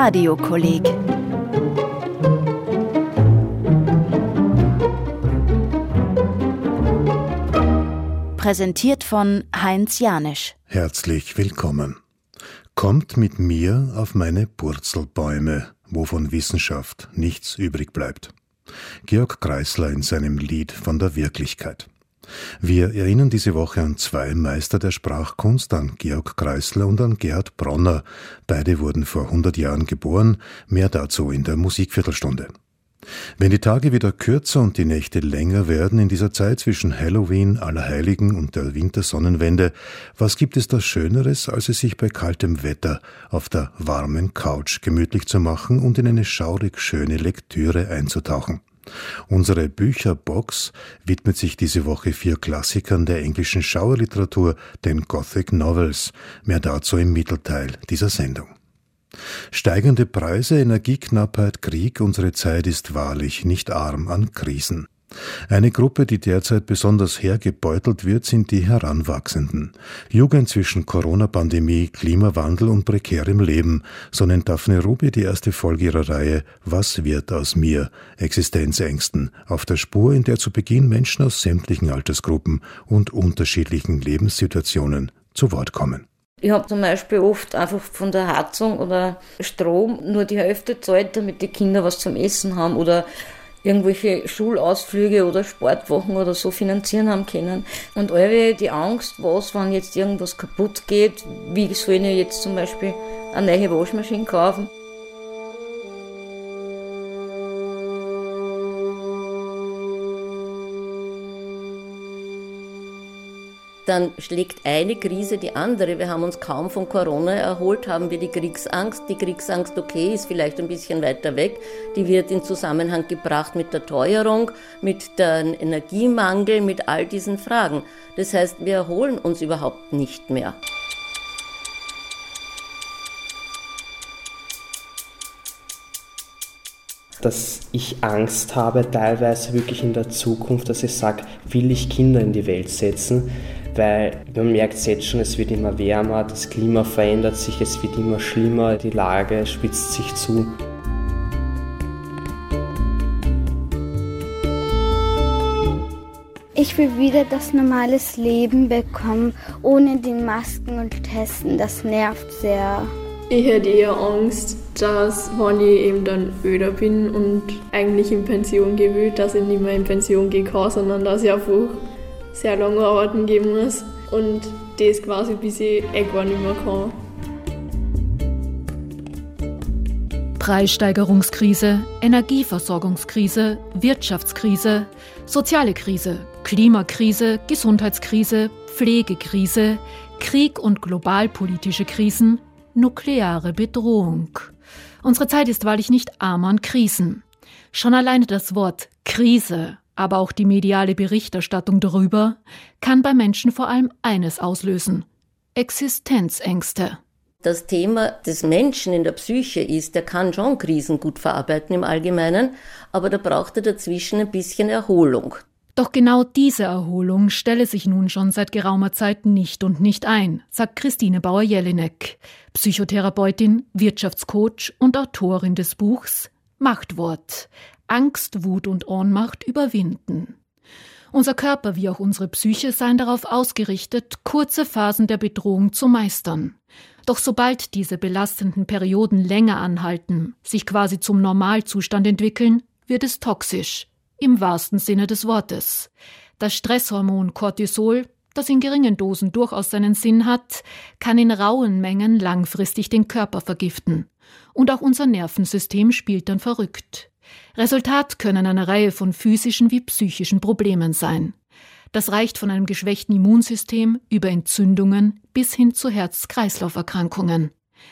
Radiokolleg. Präsentiert von Heinz Janisch. Herzlich willkommen. Kommt mit mir auf meine Purzelbäume, wo von Wissenschaft nichts übrig bleibt. Georg Kreisler in seinem Lied von der Wirklichkeit. Wir erinnern diese Woche an zwei Meister der Sprachkunst, an Georg Kreisler und an Gerhard Bronner. Beide wurden vor 100 Jahren geboren, mehr dazu in der Musikviertelstunde. Wenn die Tage wieder kürzer und die Nächte länger werden in dieser Zeit zwischen Halloween, Allerheiligen und der Wintersonnenwende, was gibt es da Schöneres, als es sich bei kaltem Wetter auf der warmen Couch gemütlich zu machen und in eine schaurig schöne Lektüre einzutauchen? Unsere Bücherbox widmet sich diese Woche 4 Klassikern der englischen Schauerliteratur, den Gothic Novels. Mehr dazu im Mittelteil dieser Sendung. Steigende Preise, Energieknappheit, Krieg, unsere Zeit ist wahrlich nicht arm an Krisen. Eine Gruppe, die derzeit besonders hergebeutelt wird, sind die Heranwachsenden. Jugend zwischen Corona-Pandemie, Klimawandel und prekärem Leben, so nennt Daphne Ruby die erste Folge ihrer Reihe Was wird aus mir? Existenzängsten, auf der Spur, in der zu Beginn Menschen aus sämtlichen Altersgruppen und unterschiedlichen Lebenssituationen zu Wort kommen. Ich habe zum Beispiel oft einfach von der Heizung oder Strom nur die Hälfte gezahlt, damit die Kinder was zum Essen haben oder irgendwelche Schulausflüge oder Sportwochen oder so finanzieren haben können. Und alle die Angst, wenn jetzt irgendwas kaputt geht, wie soll ich jetzt zum Beispiel eine neue Waschmaschine kaufen? Dann schlägt eine Krise die andere. Wir haben uns kaum von Corona erholt, haben wir die Kriegsangst. Die Kriegsangst, okay, ist vielleicht ein bisschen weiter weg. Die wird in Zusammenhang gebracht mit der Teuerung, mit dem Energiemangel, mit all diesen Fragen. Das heißt, wir erholen uns überhaupt nicht mehr. Dass ich Angst habe, teilweise wirklich in der Zukunft, dass ich sage, will ich Kinder in die Welt setzen, weil man merkt jetzt schon, es wird immer wärmer, das Klima verändert sich, es wird immer schlimmer, die Lage spitzt sich zu. Ich will wieder das normales Leben bekommen, ohne die Masken und Testen, das nervt sehr. Ich hätte eher Angst, dass, wenn ich eben dann öder bin und eigentlich in Pension gehen will, dass ich nicht mehr in Pension gehen kann, sondern dass ich einfach sehr lange arbeiten gehen muss und das quasi bis ich gar nicht mehr kann. Preissteigerungskrise, Energieversorgungskrise, Wirtschaftskrise, soziale Krise, Klimakrise, Gesundheitskrise, Pflegekrise, Krieg und globalpolitische Krisen, nukleare Bedrohung. Unsere Zeit ist wahrlich nicht arm an Krisen. Schon alleine das Wort Krise, aber auch die mediale Berichterstattung darüber, kann bei Menschen vor allem eines auslösen: Existenzängste. Das Thema des Menschen in der Psyche ist, der kann schon Krisen gut verarbeiten im Allgemeinen, aber da braucht er dazwischen ein bisschen Erholung. Doch genau diese Erholung stelle sich nun schon seit geraumer Zeit nicht und nicht ein, sagt Christine Bauer-Jelinek, Psychotherapeutin, Wirtschaftscoach und Autorin des Buchs Machtwort: Angst, Wut und Ohnmacht überwinden. Unser Körper wie auch unsere Psyche seien darauf ausgerichtet, kurze Phasen der Bedrohung zu meistern. Doch sobald diese belastenden Perioden länger anhalten, sich quasi zum Normalzustand entwickeln, wird es toxisch. Im wahrsten Sinne des Wortes. Das Stresshormon Cortisol, das in geringen Dosen durchaus seinen Sinn hat, kann in rauen Mengen langfristig den Körper vergiften. Und auch unser Nervensystem spielt dann verrückt. Resultat können eine Reihe von physischen wie psychischen Problemen sein. Das reicht von einem geschwächten Immunsystem über Entzündungen bis hin zu Herz-Kreislauf-Erkrankungen.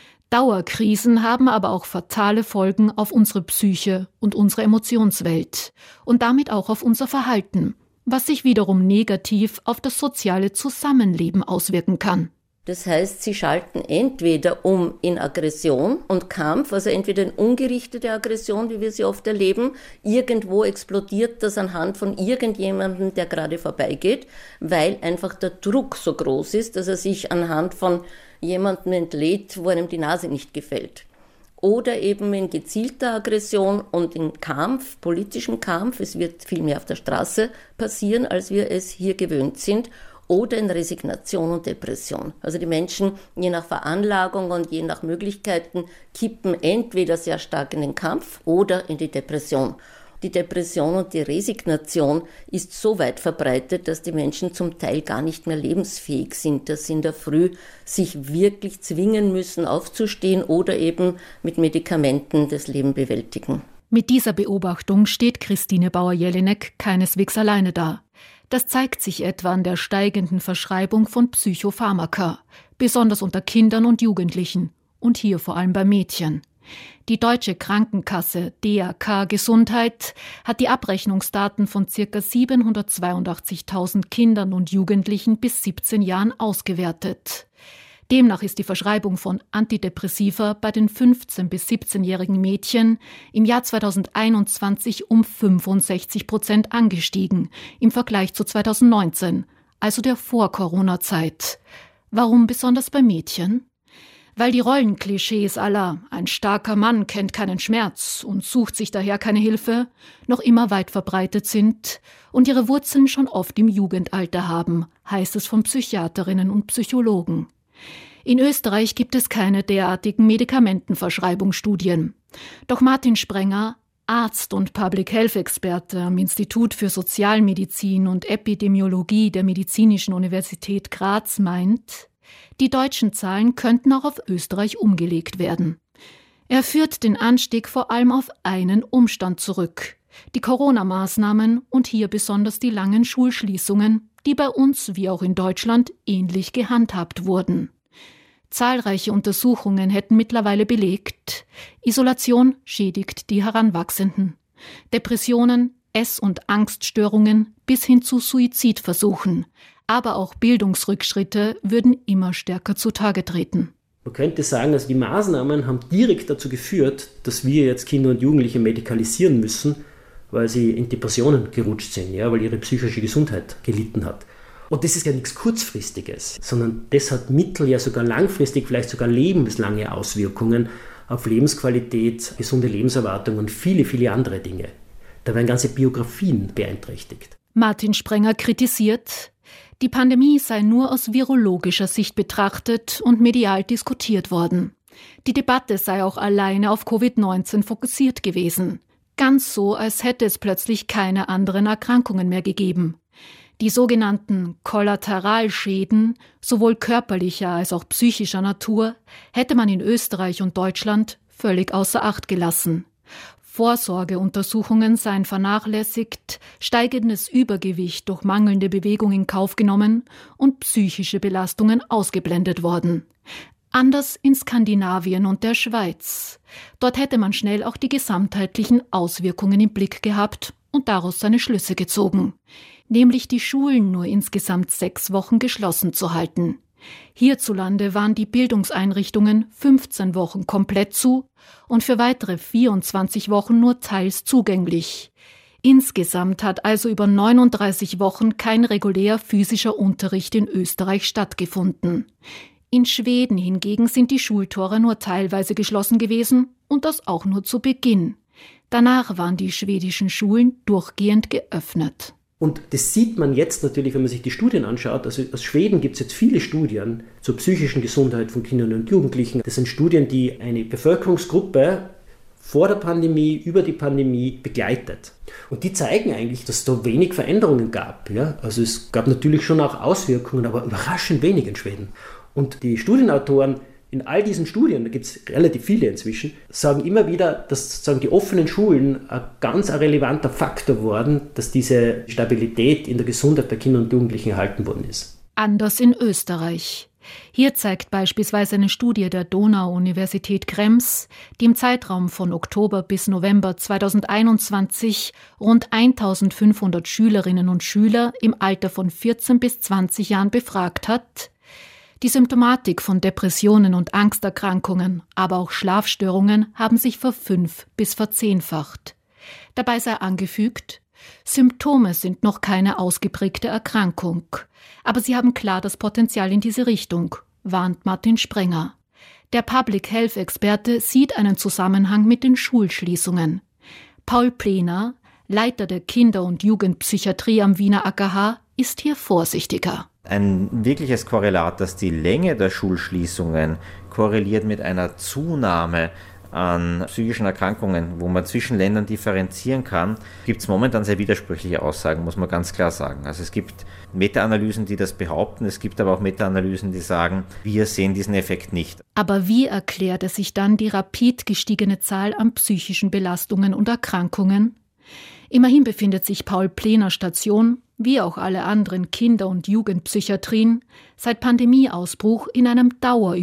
Dauerkrisen haben aber auch fatale Folgen auf unsere Psyche und unsere Emotionswelt und damit auch auf unser Verhalten, was sich wiederum negativ auf das soziale Zusammenleben auswirken kann. Das heißt, sie schalten entweder um in Aggression und Kampf, also entweder in ungerichtete Aggression, wie wir sie oft erleben. Irgendwo explodiert das anhand von irgendjemandem, der gerade vorbeigeht, weil einfach der Druck so groß ist, dass er sich anhand von jemandem entlädt, wo einem die Nase nicht gefällt. oder eben in gezielter Aggression und in Kampf, politischem Kampf. Es wird viel mehr auf der Straße passieren, als wir es hier gewöhnt sind. Oder in Resignation und Depression. Also die Menschen, je nach Veranlagung und je nach Möglichkeiten, kippen entweder sehr stark in den Kampf oder in die Depression. Die Depression und die Resignation ist so weit verbreitet, dass die Menschen zum Teil gar nicht mehr lebensfähig sind, dass sie in der Früh sich wirklich zwingen müssen, aufzustehen oder eben mit Medikamenten das Leben bewältigen. Mit dieser Beobachtung steht Christine Bauer-Jelinek keineswegs alleine da. Das zeigt sich etwa an der steigenden Verschreibung von Psychopharmaka, besonders unter Kindern und Jugendlichen und hier vor allem bei Mädchen. Die Deutsche Krankenkasse DAK Gesundheit hat die Abrechnungsdaten von ca. 782.000 Kindern und Jugendlichen bis 17 Jahren ausgewertet. Demnach ist die Verschreibung von Antidepressiva bei den 15- bis 17-jährigen Mädchen im Jahr 2021 um 65% angestiegen im Vergleich zu 2019, also der Vor-Corona-Zeit. Warum besonders bei Mädchen? Weil die Rollenklischees à la ein starker Mann kennt keinen Schmerz und sucht sich daher keine Hilfe noch immer weit verbreitet sind und ihre Wurzeln schon oft im Jugendalter haben, heißt es von Psychiaterinnen und Psychologen. In Österreich gibt es keine derartigen Medikamentenverschreibungsstudien. Doch Martin Sprenger, Arzt und Public-Health-Experte am Institut für Sozialmedizin und Epidemiologie der Medizinischen Universität Graz, meint, die deutschen Zahlen könnten auch auf Österreich umgelegt werden. Er führt den Anstieg vor allem auf einen Umstand zurück: die Corona-Maßnahmen und hier besonders die langen Schulschließungen, die bei uns wie auch in Deutschland ähnlich gehandhabt wurden. Zahlreiche Untersuchungen hätten mittlerweile belegt, Isolation schädigt die Heranwachsenden. Depressionen, Ess- und Angststörungen bis hin zu Suizidversuchen, aber auch Bildungsrückschritte würden immer stärker zutage treten. Man könnte sagen, also die Maßnahmen haben direkt dazu geführt, dass wir jetzt Kinder und Jugendliche medikalisieren müssen, weil sie in Depressionen gerutscht sind, ja, weil ihre psychische Gesundheit gelitten hat. Und das ist ja nichts Kurzfristiges, sondern das hat mittel-, ja sogar langfristig, vielleicht sogar lebenslange Auswirkungen auf Lebensqualität, gesunde Lebenserwartung und viele, viele andere Dinge. Da werden ganze Biografien beeinträchtigt. Martin Sprenger kritisiert, die Pandemie sei nur aus virologischer Sicht betrachtet und medial diskutiert worden. Die Debatte sei auch alleine auf Covid-19 fokussiert gewesen. Ganz so, als hätte es plötzlich keine anderen Erkrankungen mehr gegeben. Die sogenannten Kollateralschäden, sowohl körperlicher als auch psychischer Natur, hätte man in Österreich und Deutschland völlig außer Acht gelassen. Vorsorgeuntersuchungen seien vernachlässigt, steigendes Übergewicht durch mangelnde Bewegung in Kauf genommen und psychische Belastungen ausgeblendet worden. Anders in Skandinavien und der Schweiz. Dort hätte man schnell auch die gesamtheitlichen Auswirkungen im Blick gehabt und daraus seine Schlüsse gezogen. Nämlich die Schulen nur insgesamt 6 Wochen geschlossen zu halten. Hierzulande waren die Bildungseinrichtungen 15 Wochen komplett zu und für weitere 24 Wochen nur teils zugänglich. Insgesamt hat also über 39 Wochen kein regulär physischer Unterricht in Österreich stattgefunden. In Schweden hingegen sind die Schultore nur teilweise geschlossen gewesen und das auch nur zu Beginn. Danach waren die schwedischen Schulen durchgehend geöffnet. Und das sieht man jetzt natürlich, wenn man sich die Studien anschaut. Also aus Schweden gibt es jetzt viele Studien zur psychischen Gesundheit von Kindern und Jugendlichen. Das sind Studien, die eine Bevölkerungsgruppe vor der Pandemie, über die Pandemie begleitet. Und die zeigen eigentlich, dass es da wenig Veränderungen gab. Ja? Also es gab natürlich schon auch Auswirkungen, aber überraschend wenig in Schweden. Und die Studienautoren in all diesen Studien, da gibt es relativ viele inzwischen, sagen immer wieder, dass sozusagen die offenen Schulen ein ganz relevanter Faktor wurden, dass diese Stabilität in der Gesundheit bei Kindern und Jugendlichen erhalten worden ist. Anders in Österreich. Hier zeigt beispielsweise eine Studie der Donau-Universität Krems, die im Zeitraum von Oktober bis November 2021 rund 1.500 Schülerinnen und Schüler im Alter von 14 bis 20 Jahren befragt hat. Die Symptomatik von Depressionen und Angsterkrankungen, aber auch Schlafstörungen haben sich ver-5- bis verzehnfacht. Dabei sei angefügt, Symptome sind noch keine ausgeprägte Erkrankung, aber sie haben klar das Potenzial in diese Richtung, warnt Martin Sprenger. Der Public Health-Experte sieht einen Zusammenhang mit den Schulschließungen. Paul Plener, Leiter der Kinder- und Jugendpsychiatrie am Wiener AKH, ist hier vorsichtiger. Ein wirkliches Korrelat, dass die Länge der Schulschließungen korreliert mit einer Zunahme an psychischen Erkrankungen, wo man zwischen Ländern differenzieren kann, gibt es momentan sehr widersprüchliche Aussagen, muss man ganz klar sagen. Also es gibt Meta-Analysen, die das behaupten, es gibt aber auch Meta-Analysen, die sagen, wir sehen diesen Effekt nicht. Aber wie erklärt er sich dann die rapid gestiegene Zahl an psychischen Belastungen und Erkrankungen? Immerhin befindet sich Paul Plener Station, wie auch alle anderen Kinder- und Jugendpsychiatrien, seit Pandemieausbruch in einem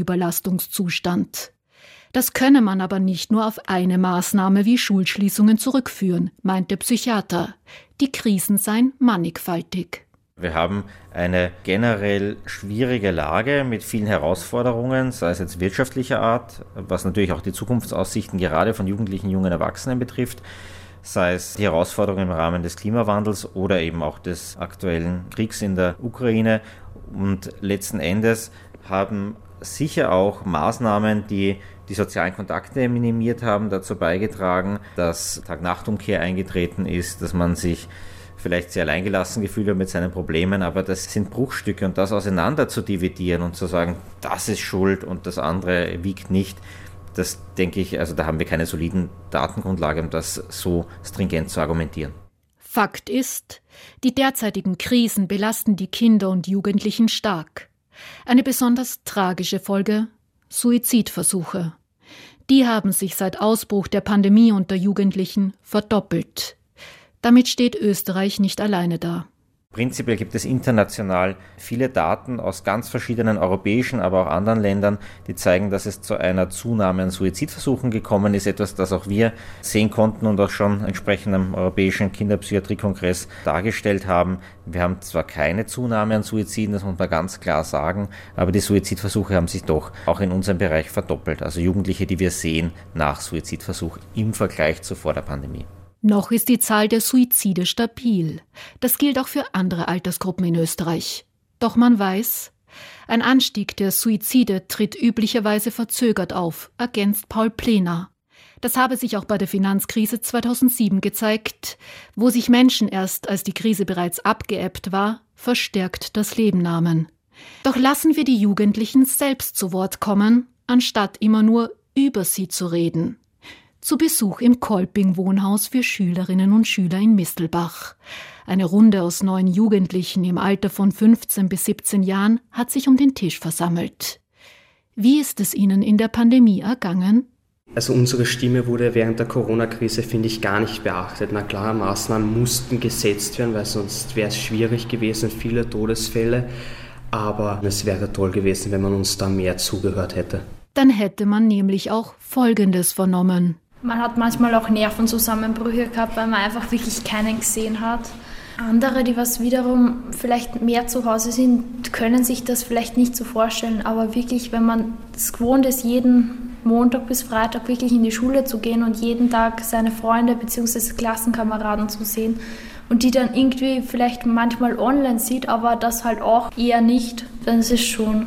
Dauerüberlastungszustand. Das könne man aber nicht nur auf eine Maßnahme wie Schulschließungen zurückführen, meint der Psychiater. Die Krisen seien mannigfaltig. Wir haben eine generell schwierige Lage mit vielen Herausforderungen, sei es jetzt wirtschaftlicher Art, was natürlich auch die Zukunftsaussichten gerade von Jugendlichen, jungen Erwachsenen betrifft, sei es die Herausforderungen im Rahmen des Klimawandels oder eben auch des aktuellen Kriegs in der Ukraine. Und letzten Endes haben sicher auch Maßnahmen, die die sozialen Kontakte minimiert haben, dazu beigetragen, dass Tag-Nacht-Umkehr eingetreten ist, dass man sich vielleicht sehr alleingelassen gefühlt hat mit seinen Problemen, aber das sind Bruchstücke und das auseinander zu dividieren und zu sagen, das ist schuld und das andere wiegt nicht, das denke ich, also da haben wir keine soliden Datengrundlage, um das so stringent zu argumentieren. Fakt ist, die derzeitigen Krisen belasten die Kinder und Jugendlichen stark. Eine besonders tragische Folge: Suizidversuche. Die haben sich seit Ausbruch der Pandemie unter Jugendlichen verdoppelt. Damit steht Österreich nicht alleine da. Prinzipiell gibt es international viele Daten aus ganz verschiedenen europäischen, aber auch anderen Ländern, die zeigen, dass es zu einer Zunahme an Suizidversuchen gekommen ist. Etwas, das auch wir sehen konnten und auch schon entsprechend am Europäischen Kinderpsychiatriekongress dargestellt haben. Wir haben zwar keine Zunahme an Suiziden, das muss man ganz klar sagen, aber die Suizidversuche haben sich doch auch in unserem Bereich verdoppelt. Also Jugendliche, die wir sehen nach Suizidversuch im Vergleich zu vor der Pandemie. Noch ist die Zahl der Suizide stabil. Das gilt auch für andere Altersgruppen in Österreich. Doch man weiß, ein Anstieg der Suizide tritt üblicherweise verzögert auf, ergänzt Paul Plener. Das habe sich auch bei der Finanzkrise 2007 gezeigt, wo sich Menschen erst, als die Krise bereits abgeebbt war, verstärkt das Leben nahmen. Doch lassen wir die Jugendlichen selbst zu Wort kommen, anstatt immer nur über sie zu reden. Zu Besuch im Kolping-Wohnhaus für Schülerinnen und Schüler in Mistelbach. Eine Runde aus 9 Jugendlichen im Alter von 15 bis 17 Jahren hat sich um den Tisch versammelt. Wie ist es ihnen in der Pandemie ergangen? Also unsere Stimme wurde während der Corona-Krise, finde ich, gar nicht beachtet. Na klar, Maßnahmen mussten gesetzt werden, weil sonst wäre es schwierig gewesen, viele Todesfälle. Aber es wäre toll gewesen, wenn man uns da mehr zugehört hätte. Dann hätte man nämlich auch Folgendes vernommen. Man hat manchmal auch Nervenzusammenbrüche gehabt, weil man einfach wirklich keinen gesehen hat. Andere, die was wiederum vielleicht mehr zu Hause sind, können sich das vielleicht nicht so vorstellen. Aber wirklich, wenn man es gewohnt ist, jeden Montag bis Freitag wirklich in die Schule zu gehen und jeden Tag seine Freunde bzw. Klassenkameraden zu sehen und die dann irgendwie vielleicht manchmal online sieht, aber das halt auch eher nicht, dann ist es schon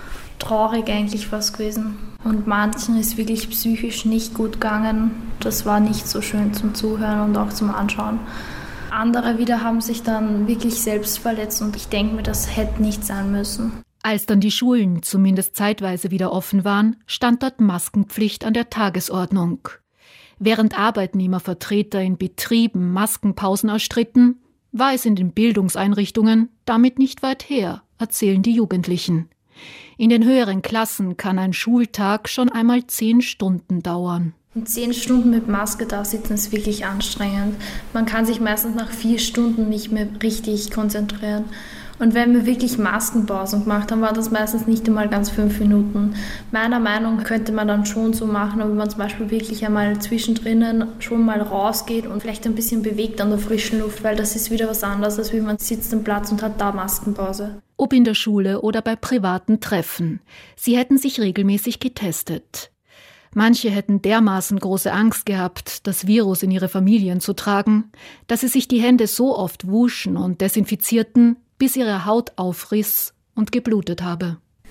traurig eigentlich was gewesen. Und manchen ist wirklich psychisch nicht gut gegangen. Das war nicht so schön zum Zuhören und auch zum Anschauen. Andere wieder haben sich dann wirklich selbst verletzt und ich denke mir, das hätte nicht sein müssen. Als dann die Schulen zumindest zeitweise wieder offen waren, stand dort Maskenpflicht an der Tagesordnung. Während Arbeitnehmervertreter in Betrieben Maskenpausen erstritten, war es in den Bildungseinrichtungen damit nicht weit her, erzählen die Jugendlichen. In den höheren Klassen kann ein Schultag schon einmal 10 Stunden dauern. Und 10 Stunden mit Maske da sitzen ist wirklich anstrengend. Man kann sich meistens nach 4 Stunden nicht mehr richtig konzentrieren. Und wenn wir wirklich Maskenpausen gemacht haben, war das meistens nicht einmal ganz 5 Minuten. Meiner Meinung nach könnte man dann schon so machen, wenn man zum Beispiel wirklich einmal zwischendrin schon mal rausgeht und vielleicht ein bisschen bewegt an der frischen Luft, weil das ist wieder was anderes, als wie man sitzt am Platz und hat da Maskenpause. Ob in der Schule oder bei privaten Treffen. Sie hätten sich regelmäßig getestet. Manche hätten dermaßen große Angst gehabt, das Virus in ihre Familien zu tragen, dass sie sich die Hände so oft wuschen und desinfizierten, bis ihre Haut aufriss und geblutet habe.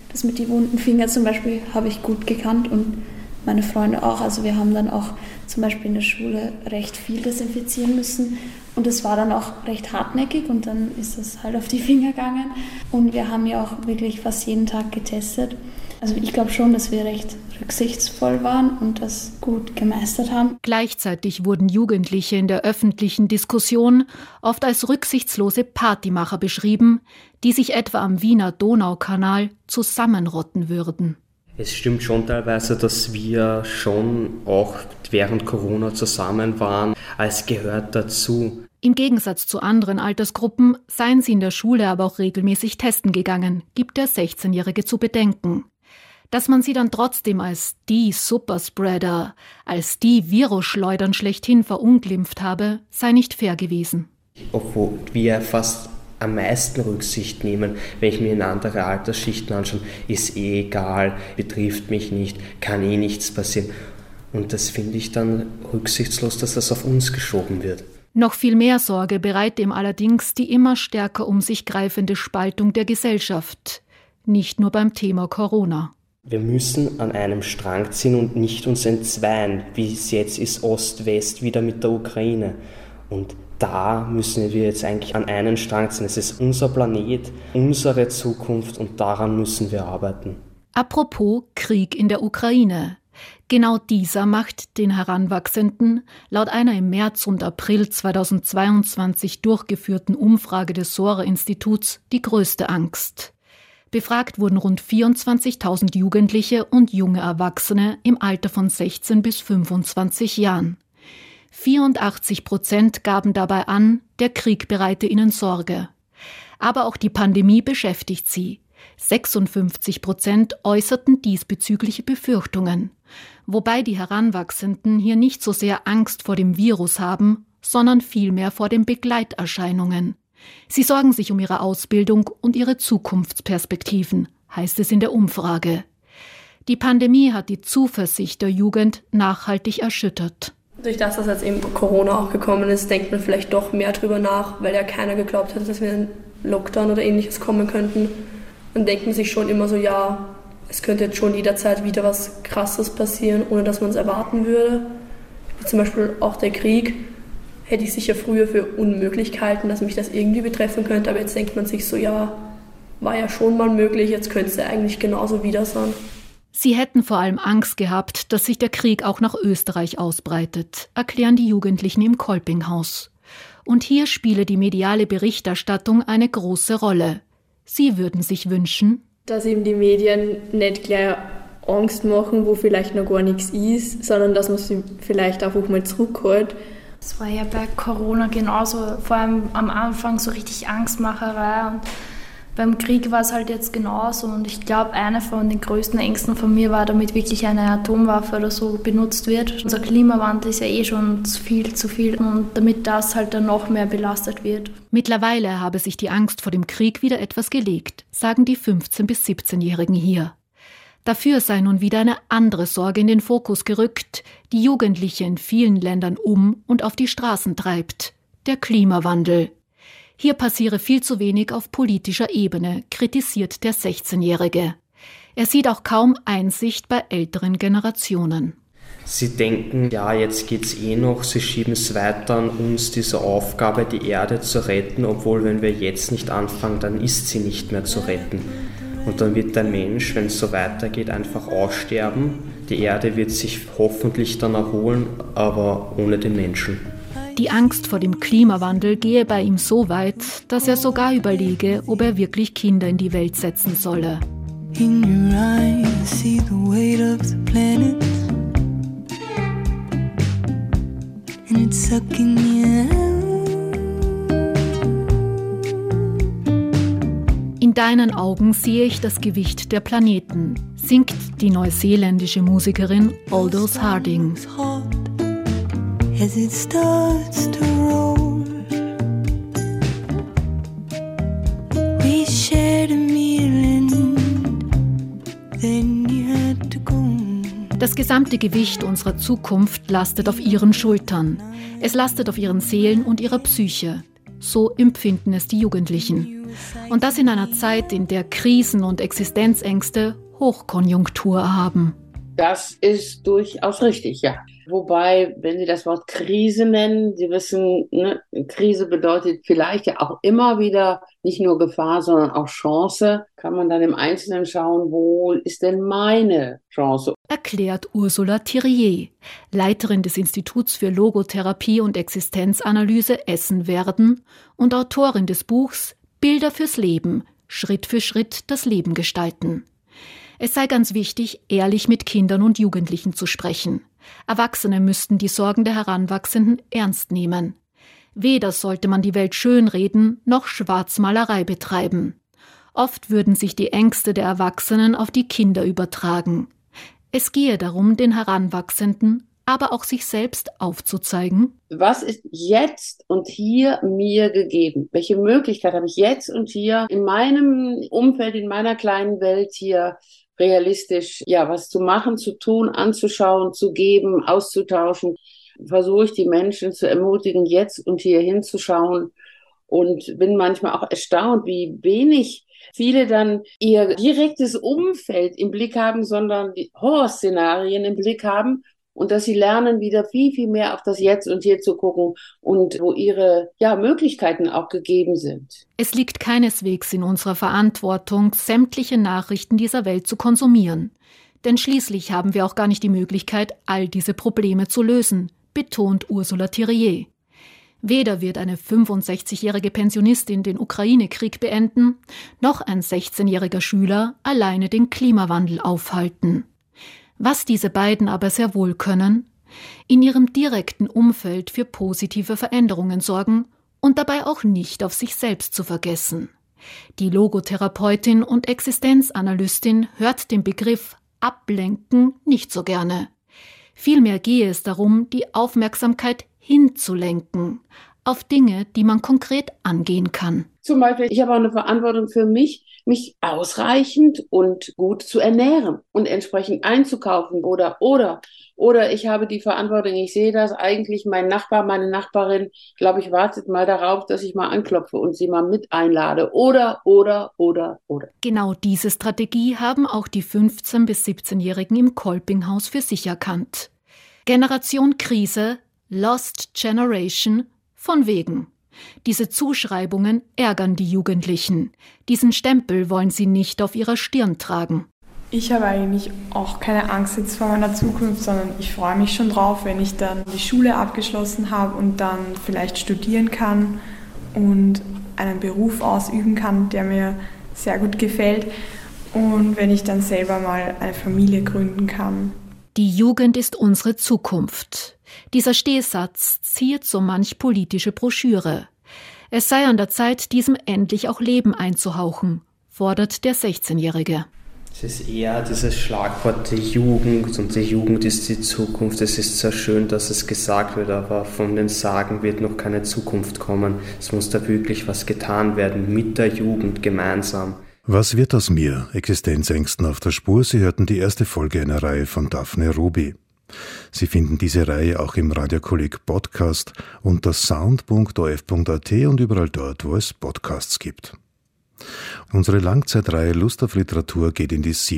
Das mit den wunden Fingern zum Beispiel habe ich gut gekannt und meine Freunde auch. Also wir haben dann auch zum Beispiel in der Schule recht viel desinfizieren müssen und es war dann auch recht hartnäckig und dann ist es halt auf die Finger gegangen. Und wir haben ja auch wirklich fast jeden Tag getestet. Also ich glaube schon, dass wir recht rücksichtsvoll waren und das gut gemeistert haben. Gleichzeitig wurden Jugendliche in der öffentlichen Diskussion oft als rücksichtslose Partymacher beschrieben, die sich etwa am Wiener Donaukanal zusammenrotten würden. Es stimmt schon teilweise, dass wir schon auch während Corona zusammen waren. Es gehört dazu. Im Gegensatz zu anderen Altersgruppen seien sie in der Schule aber auch regelmäßig testen gegangen, gibt der 16-Jährige zu bedenken. Dass man sie dann trotzdem als die Superspreader, als die Virusschleudern schlechthin verunglimpft habe, sei nicht fair gewesen. Obwohl wir fast am meisten Rücksicht nehmen, wenn ich mir in andere Altersschichten anschaue, ist egal, betrifft mich nicht, kann nichts passieren. Und das finde ich dann rücksichtslos, dass das auf uns geschoben wird. Noch viel mehr Sorge bereitet ihm allerdings die immer stärker um sich greifende Spaltung der Gesellschaft. Nicht nur beim Thema Corona. Wir müssen an einem Strang ziehen und nicht uns entzweien, wie es jetzt ist, Ost-West wieder mit der Ukraine. Und da müssen wir jetzt eigentlich an einen Strang ziehen. Es ist unser Planet, unsere Zukunft und daran müssen wir arbeiten. Apropos Krieg in der Ukraine. Genau dieser macht den Heranwachsenden laut einer im März und April 2022 durchgeführten Umfrage des Sora-Instituts die größte Angst. Befragt wurden rund 24.000 Jugendliche und junge Erwachsene im Alter von 16 bis 25 Jahren. 84% gaben dabei an, der Krieg bereite ihnen Sorge. Aber auch die Pandemie beschäftigt sie. 56% äußerten diesbezügliche Befürchtungen. Wobei die Heranwachsenden hier nicht so sehr Angst vor dem Virus haben, sondern vielmehr vor den Begleiterscheinungen. Sie sorgen sich um ihre Ausbildung und ihre Zukunftsperspektiven, heißt es in der Umfrage. Die Pandemie hat die Zuversicht der Jugend nachhaltig erschüttert. Durch das, dass jetzt eben Corona auch gekommen ist, denkt man vielleicht doch mehr drüber nach, weil ja keiner geglaubt hat, dass wir in einen Lockdown oder Ähnliches kommen könnten. Dann denkt man sich schon immer so, ja, es könnte jetzt schon jederzeit wieder was Krasses passieren, ohne dass man es erwarten würde. Wie zum Beispiel auch der Krieg. Hätte ich sicher früher für unmöglich gehalten, dass mich das irgendwie betreffen könnte, aber jetzt denkt man sich so, ja, war ja schon mal möglich, jetzt könnte es ja eigentlich genauso wieder sein. Sie hätten vor allem Angst gehabt, dass sich der Krieg auch nach Österreich ausbreitet, erklären die Jugendlichen im Kolpinghaus. Und hier spiele die mediale Berichterstattung eine große Rolle. Sie würden sich wünschen, dass eben die Medien nicht gleich Angst machen, wo vielleicht noch gar nichts ist, sondern dass man sie vielleicht einfach mal zurückholt. Es war ja bei Corona genauso, vor allem am Anfang so richtig Angstmacherei und beim Krieg war es halt jetzt genauso und ich glaube, eine von den größten Ängsten von mir war, damit wirklich eine Atomwaffe oder so benutzt wird. Unser Klimawandel ist ja eh schon zu viel und damit das halt dann noch mehr belastet wird. Mittlerweile habe sich die Angst vor dem Krieg wieder etwas gelegt, sagen die 15- bis 17-Jährigen hier. Dafür sei nun wieder eine andere Sorge in den Fokus gerückt, die Jugendliche in vielen Ländern um und auf die Straßen treibt: der Klimawandel. Hier passiere viel zu wenig auf politischer Ebene, kritisiert der 16-Jährige. Er sieht auch kaum Einsicht bei älteren Generationen. Sie denken, ja, jetzt geht's eh noch, sie schieben es weiter an uns, diese Aufgabe, die Erde zu retten, obwohl, wenn wir jetzt nicht anfangen, dann ist sie nicht mehr zu retten. Und dann wird der Mensch, wenn es so weitergeht, einfach aussterben. Die Erde wird sich hoffentlich dann erholen, aber ohne den Menschen. Die Angst vor dem Klimawandel gehe bei ihm so weit, dass er sogar überlege, ob er wirklich Kinder in die Welt setzen solle. In your eyes, see the weight of the planet. And it's sucking you out. In deinen Augen sehe ich das Gewicht der Planeten, singt die neuseeländische Musikerin Aldous Harding. As it starts to roll, we shared a meal and then you had to go. Das gesamte Gewicht unserer Zukunft lastet auf ihren Schultern. Es lastet auf ihren Seelen und ihrer Psyche. So empfinden es die Jugendlichen. Und das in einer Zeit, in der Krisen und Existenzängste Hochkonjunktur haben. Das ist durchaus richtig, ja. Wobei, wenn Sie das Wort Krise nennen, Sie wissen, ne, Krise bedeutet vielleicht ja auch immer wieder nicht nur Gefahr, sondern auch Chance. Kann man dann im Einzelnen schauen, wo ist denn meine Chance? Erklärt Ursula Thirier, Leiterin des Instituts für Logotherapie und Existenzanalyse Essen-Werden und Autorin des Buchs Bilder fürs Leben, Schritt für Schritt das Leben gestalten. Es sei ganz wichtig, ehrlich mit Kindern und Jugendlichen zu sprechen. Erwachsene müssten die Sorgen der Heranwachsenden ernst nehmen. Weder sollte man die Welt schönreden, noch Schwarzmalerei betreiben. Oft würden sich die Ängste der Erwachsenen auf die Kinder übertragen. Es gehe darum, den Heranwachsenden, aber auch sich selbst aufzuzeigen. Was ist jetzt und hier mir gegeben? Welche Möglichkeit habe ich jetzt und hier in meinem Umfeld, in meiner kleinen Welt hier realistisch, ja, was zu machen, zu tun, anzuschauen, zu geben, auszutauschen? Versuche ich die Menschen zu ermutigen, jetzt und hier hinzuschauen, und bin manchmal auch erstaunt, wie wenig viele dann ihr direktes Umfeld im Blick haben, sondern die Horrorszenarien im Blick haben, und dass sie lernen, wieder viel, viel mehr auf das Jetzt und Hier zu gucken und wo ihre Möglichkeiten auch gegeben sind. Es liegt keineswegs in unserer Verantwortung, sämtliche Nachrichten dieser Welt zu konsumieren. Denn schließlich haben wir auch gar nicht die Möglichkeit, all diese Probleme zu lösen, betont Ursula Thirier. Weder wird eine 65-jährige Pensionistin den Ukraine-Krieg beenden, noch ein 16-jähriger Schüler alleine den Klimawandel aufhalten. Was diese beiden aber sehr wohl können, in ihrem direkten Umfeld für positive Veränderungen sorgen und dabei auch nicht auf sich selbst zu vergessen. Die Logotherapeutin und Existenzanalystin hört den Begriff Ablenken nicht so gerne. Vielmehr gehe es darum, die Aufmerksamkeit hinzulenken auf Dinge, die man konkret angehen kann. Zum Beispiel, ich habe auch eine Verantwortung für mich ausreichend und gut zu ernähren und entsprechend einzukaufen oder ich habe die Verantwortung, ich sehe das eigentlich, mein Nachbar, meine Nachbarin, glaube ich, wartet mal darauf, dass ich mal anklopfe und sie mal mit einlade oder. Genau diese Strategie haben auch die 15- bis 17-Jährigen im Kolpinghaus für sich erkannt. Generation Krise, Lost Generation, von wegen. Diese Zuschreibungen ärgern die Jugendlichen. Diesen Stempel wollen sie nicht auf ihrer Stirn tragen. Ich habe eigentlich auch keine Angst jetzt vor meiner Zukunft, sondern ich freue mich schon drauf, wenn ich dann die Schule abgeschlossen habe und dann vielleicht studieren kann und einen Beruf ausüben kann, der mir sehr gut gefällt, und wenn ich dann selber mal eine Familie gründen kann. Die Jugend ist unsere Zukunft. Dieser Stehsatz ziert so manch politische Broschüre. Es sei an der Zeit, diesem endlich auch Leben einzuhauchen, fordert der 16-Jährige. Es ist eher dieses Schlagwort der Jugend, und die Jugend ist die Zukunft. Es ist sehr schön, dass es gesagt wird, aber von den Sagen wird noch keine Zukunft kommen. Es muss da wirklich was getan werden, mit der Jugend gemeinsam. Was wird aus mir? Existenzängsten auf der Spur. Sie hörten die erste Folge einer Reihe von Daphne Ruby. Sie finden diese Reihe auch im Radiokolleg Podcast unter sound.of.at und überall dort, wo es Podcasts gibt. Unsere Langzeitreihe Lust auf Literatur geht in die